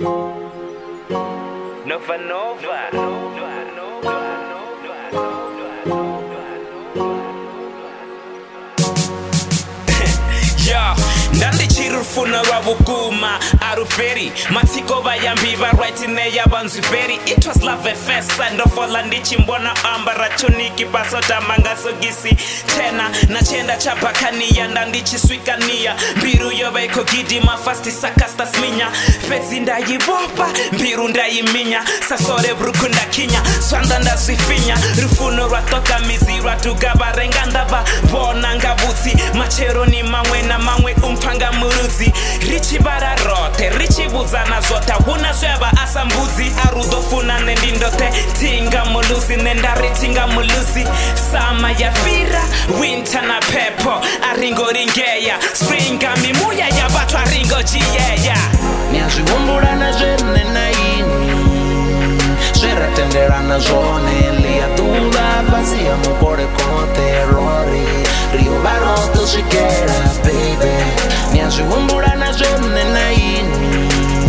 Nova Nova. Ndandicirufuna rwabuguma aruferi matsiko bayambi barwaitine yabanzuveri. It was love at first sight ndofola ndichimbona ambara chuniki pasota mangasogisi tena nachenda chapakania ndandichiswikania mbiru yoba iko gidima fasti sakasta sminya fezi ndayibopa mbiru ndayiminya sasore bruku ndakinya swanda ndazwifinya rufuno rwatoka mizi rwatugabarenga ndaba bona ngabutsi machero ni mamwe na mamwe umpanga muruzi richi bararote richi buzana zota huna sweba asambuzi arudofuna nendindote tinga muluzi nendari tinga muluzi sama ya vira winter na pepo aringo ringeya springa mimuya ya batu aringo jiyeya Niazivumbura na jene na ini Sera tendera na zone Lia tuda vazia mukore con terrori Rio baroto siquiera baby Niazivumbura na jene na ini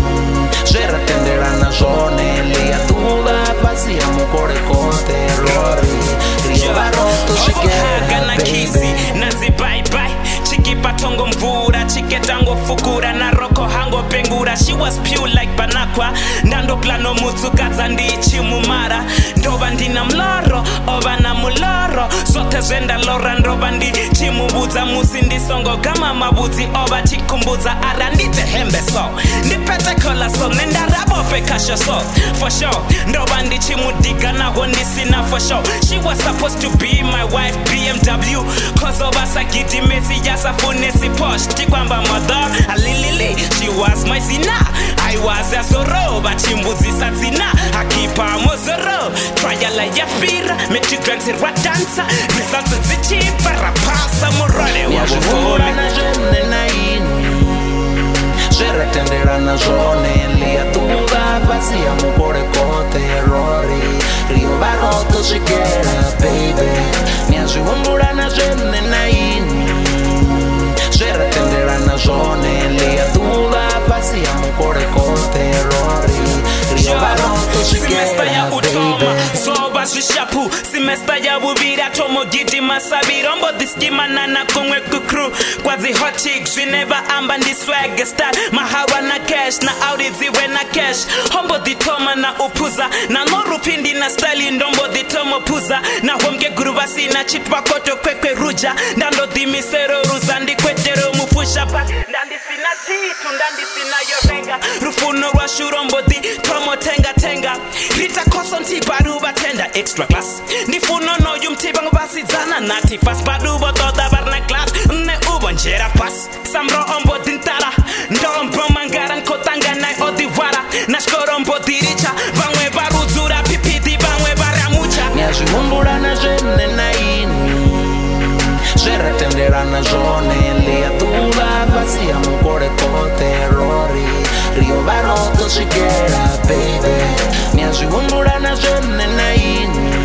Sera tendera na zone Lia tuda vazia mukore con terrori Rio baroto siquiera baby Nazi bye bye Chiki patongo mvura Chiketango fukura na roko hango pengura. She was pure like banakwa Ndando plano mutsukaza ndichi mumara Ndoba ndina mloro Oba na muloro Zote zenda lora ndoba ndichi mubuza Musindi songo gama mabuzi Oba chikumbuza ara ndite hembe so Ndipete kola so Nenda rabo pekasho so For sure Ndoba ndichi mudiga na honisina for sure. She was supposed to be my wife BMW Cause oba sakiti mesi Yasa funesi posh Tikwamba mother Alilili She was my zina I was a soro Bachimbuzi satina Akipa mozoro Triala ya fira Mechigrante radansa Results zichipa Rapasa morale Niazivumbura na jene na ini Sera tendera na zone Lia tuda vazia mukore con terrori Rio baroto siquiera baby Niazivumbura na jene na ini Sera tendera na zone Lia tuda vazia mukore con terrori Rio baroto siquiera baby Soba shishapu Simesta ya bubira Tomo gidi masabi Rombo diskima nana kongwe kukru Kwazi hot chicks We never amba ndi swag style Mahawa na cash Na audi ziwe na cash Hombo ditoma na upuza Na noru pindi na style Ndombo ditomo puza Na homge gurubasi Na chitwa koto kwekwe ruja Ndando dimisero Ruzandi kwetero mufusha pa Ndandi sina titu Ndandi sina yorenga Rufuno rwa shurombo ditomo tenga tenga Rita kosonti baruba tenda extra class Ndifuno no yumtiba ngubasizana Nati fast baruba toda barna class Ne ubo njera pass Samro ombo dintara Ndombo mangaran kotanga na odiwara Nashkoro ombo diricha Vangwe baruzura pipiti vangwe baramucha Niazivumbura na jene na ini Sera tendera na zone Lia tuda vazia mukore con terrori Rio baroto siquiera baby Niazivumbura na jene na ini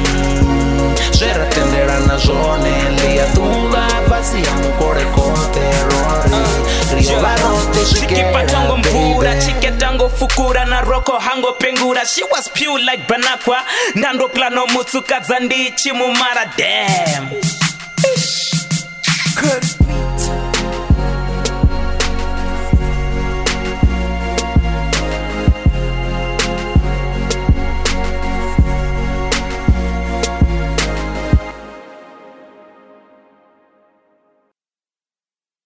Sera tendera na zone Lia tuda vazia mukore con terrori Rio baroto siquiera baby Chiketango fukura na roko hango pengura. She was pure like banakwa Ndando plano mutsukaza ndichi mumara. Damn Good